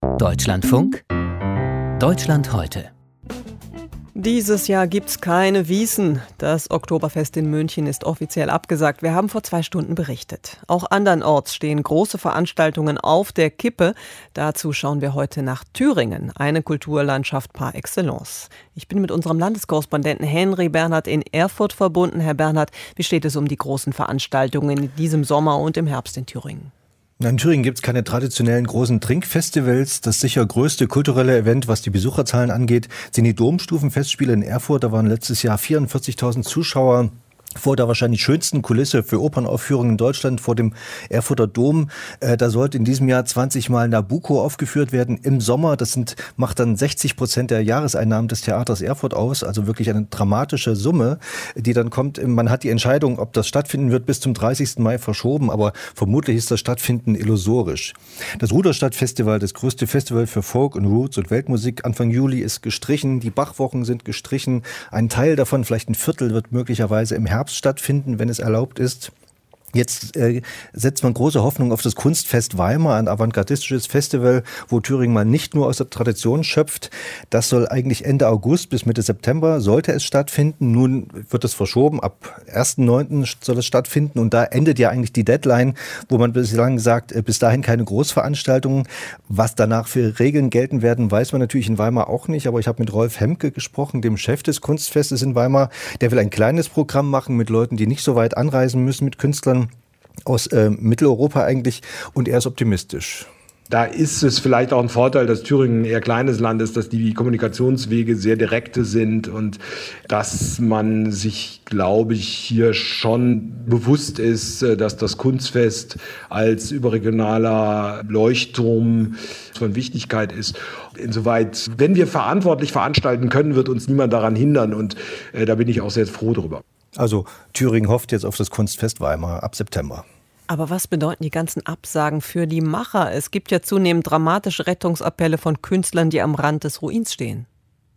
Deutschlandfunk, Deutschland heute. Dieses Jahr gibt's keine Wiesn. Das Oktoberfest in München ist offiziell abgesagt. Wir haben vor 2 Stunden berichtet. Auch andernorts stehen große Veranstaltungen auf der Kippe. Dazu schauen wir heute nach Thüringen, eine Kulturlandschaft par excellence. Ich bin mit unserem Landeskorrespondenten Henry Bernhard in Erfurt verbunden. Herr Bernhard, wie steht es um die großen Veranstaltungen in diesem Sommer und im Herbst in Thüringen? In Thüringen gibt es keine traditionellen großen Trinkfestivals. Das sicher größte kulturelle Event, was die Besucherzahlen angeht, sind die Domstufenfestspiele in Erfurt. Da waren letztes Jahr 44.000 Zuschauer vor der wahrscheinlich schönsten Kulisse für Opernaufführungen in Deutschland, vor dem Erfurter Dom. Da sollte in diesem Jahr 20 Mal Nabucco aufgeführt werden im Sommer. Das macht dann 60% der Jahreseinnahmen des Theaters Erfurt aus. Also wirklich eine dramatische Summe, die dann kommt. Man hat die Entscheidung, ob das stattfinden wird, bis zum 30. Mai verschoben. Aber vermutlich ist das Stattfinden illusorisch. Das Ruderstadt-Festival, das größte Festival für Folk und Roots und Weltmusik, Anfang Juli ist gestrichen. Die Bachwochen sind gestrichen. Ein Teil davon, vielleicht ein Viertel, wird möglicherweise im Herbst stattfinden, wenn es erlaubt ist. Jetzt setzt man große Hoffnung auf das Kunstfest Weimar, ein avantgardistisches Festival, wo Thüringen mal nicht nur aus der Tradition schöpft. Das soll eigentlich Ende August bis Mitte September, sollte es stattfinden. Nun wird es verschoben, ab 1.9. soll es stattfinden und da endet ja eigentlich die Deadline, wo man bislang sagt, bis dahin keine Großveranstaltungen. Was danach für Regeln gelten werden, weiß man natürlich in Weimar auch nicht, aber ich habe mit Rolf Hemke gesprochen, dem Chef des Kunstfestes in Weimar. Der will ein kleines Programm machen mit Leuten, die nicht so weit anreisen müssen, mit Künstlern aus Mitteleuropa eigentlich, und er ist optimistisch. Da ist es vielleicht auch ein Vorteil, dass Thüringen ein eher kleines Land ist, dass die Kommunikationswege sehr direkte sind und dass man sich, glaube ich, hier schon bewusst ist, dass das Kunstfest als überregionaler Leuchtturm von Wichtigkeit ist. Insoweit, wenn wir verantwortlich veranstalten können, wird uns niemand daran hindern und da bin ich auch sehr froh drüber. Also Thüringen hofft jetzt auf das Kunstfest Weimar ab September. Aber was bedeuten die ganzen Absagen für die Macher? Es gibt ja zunehmend dramatische Rettungsappelle von Künstlern, die am Rand des Ruins stehen.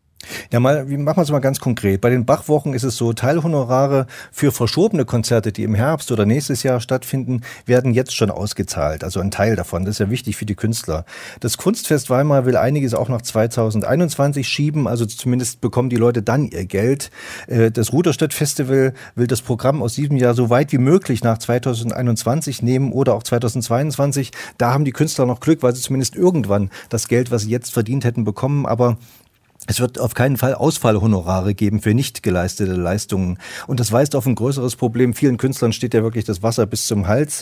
Ja, machen wir es mal ganz konkret. Bei den Bachwochen ist es so, Teilhonorare für verschobene Konzerte, die im Herbst oder nächstes Jahr stattfinden, werden jetzt schon ausgezahlt. Also ein Teil davon. Das ist ja wichtig für die Künstler. Das Kunstfest Weimar will einiges auch nach 2021 schieben. Also zumindest bekommen die Leute dann ihr Geld. Das Ruderstadt-Festival will das Programm aus diesem Jahr so weit wie möglich nach 2021 nehmen oder auch 2022. Da haben die Künstler noch Glück, weil sie zumindest irgendwann das Geld, was sie jetzt verdient hätten, bekommen. Aber es wird auf keinen Fall Ausfallhonorare geben für nicht geleistete Leistungen. Und das weist auf ein größeres Problem. Vielen Künstlern steht ja wirklich das Wasser bis zum Hals.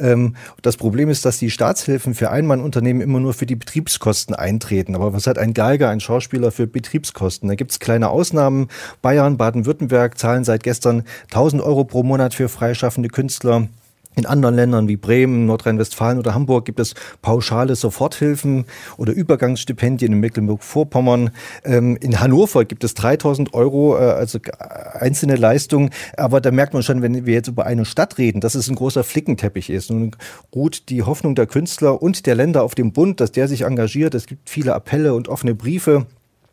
Das Problem ist, dass die Staatshilfen für Einmannunternehmen immer nur für die Betriebskosten eintreten. Aber was hat ein Geiger, ein Schauspieler für Betriebskosten? Da gibt es kleine Ausnahmen. Bayern, Baden-Württemberg zahlen seit gestern 1.000 Euro pro Monat für freischaffende Künstler. In anderen Ländern wie Bremen, Nordrhein-Westfalen oder Hamburg gibt es pauschale Soforthilfen oder Übergangsstipendien in Mecklenburg-Vorpommern. In Hannover gibt es 3.000 Euro, also einzelne Leistungen. Aber da merkt man schon, wenn wir jetzt über eine Stadt reden, dass es ein großer Flickenteppich ist. Nun ruht die Hoffnung der Künstler und der Länder auf dem Bund, dass der sich engagiert. Es gibt viele Appelle und offene Briefe.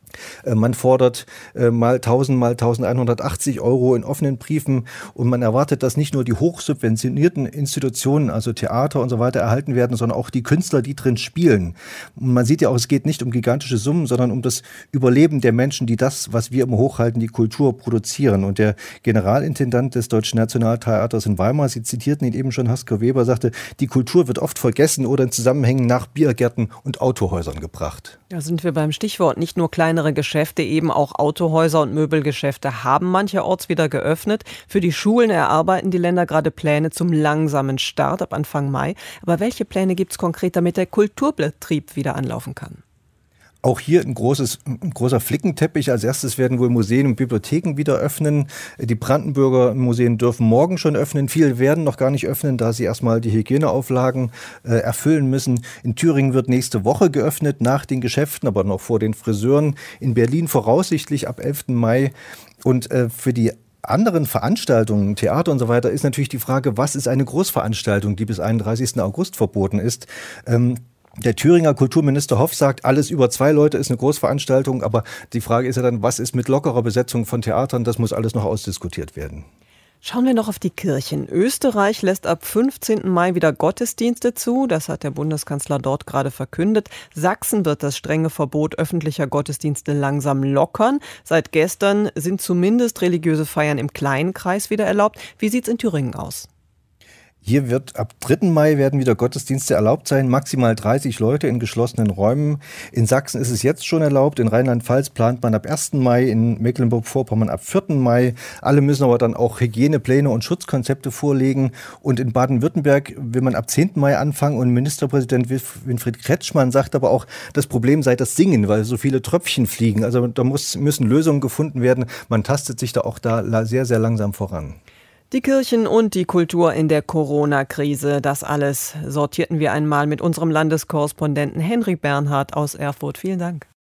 Man fordert mal 1.000, mal 1.180 Euro in offenen Briefen und man erwartet, dass nicht nur die hochsubventionierten Institutionen, also Theater und so weiter, erhalten werden, sondern auch die Künstler, die drin spielen. Und man sieht ja auch, es geht nicht um gigantische Summen, sondern um das Überleben der Menschen, die das, was wir immer hochhalten, die Kultur produzieren. Und der Generalintendant des Deutschen Nationaltheaters in Weimar, Sie zitierten ihn eben schon, Hasker Weber, sagte, die Kultur wird oft vergessen oder in Zusammenhängen nach Biergärten und Autohäusern gebracht. Da sind wir beim Stichwort, nicht nur kleinere Geschäfte, eben auch Autohäuser und Möbelgeschäfte haben mancherorts wieder geöffnet. Für die Schulen erarbeiten die Länder gerade Pläne zum langsamen Start ab Anfang Mai. Aber welche Pläne gibt es konkret, damit der Kulturbetrieb wieder anlaufen kann? Auch hier ein großer Flickenteppich. Als erstes werden wohl Museen und Bibliotheken wieder öffnen. Die Brandenburger Museen dürfen morgen schon öffnen. Viele werden noch gar nicht öffnen, da sie erstmal die Hygieneauflagen erfüllen müssen. In Thüringen wird nächste Woche geöffnet, nach den Geschäften, aber noch vor den Friseuren. In Berlin voraussichtlich ab 11. Mai. Und für die anderen Veranstaltungen, Theater und so weiter, ist natürlich die Frage, was ist eine Großveranstaltung, die bis 31. August verboten ist. Der Thüringer Kulturminister Hoff sagt, alles über 2 Leute ist eine Großveranstaltung, aber die Frage ist ja dann, was ist mit lockerer Besetzung von Theatern? Das muss alles noch ausdiskutiert werden. Schauen wir noch auf die Kirchen. Österreich lässt ab 15. Mai wieder Gottesdienste zu. Das hat der Bundeskanzler dort gerade verkündet. Sachsen wird das strenge Verbot öffentlicher Gottesdienste langsam lockern. Seit gestern sind zumindest religiöse Feiern im kleinen Kreis wieder erlaubt. Wie sieht's in Thüringen aus? Hier wird ab 3. Mai werden wieder Gottesdienste erlaubt sein, maximal 30 Leute in geschlossenen Räumen. In Sachsen ist es jetzt schon erlaubt, in Rheinland-Pfalz plant man ab 1. Mai, in Mecklenburg-Vorpommern ab 4. Mai. Alle müssen aber dann auch Hygienepläne und Schutzkonzepte vorlegen. Und in Baden-Württemberg will man ab 10. Mai anfangen und Ministerpräsident Winfried Kretschmann sagt aber auch, das Problem sei das Singen, weil so viele Tröpfchen fliegen. Also da müssen Lösungen gefunden werden. Man tastet sich da auch sehr, sehr langsam voran. Die Kirchen und die Kultur in der Corona-Krise, das alles sortierten wir einmal mit unserem Landeskorrespondenten Henry Bernhard aus Erfurt. Vielen Dank.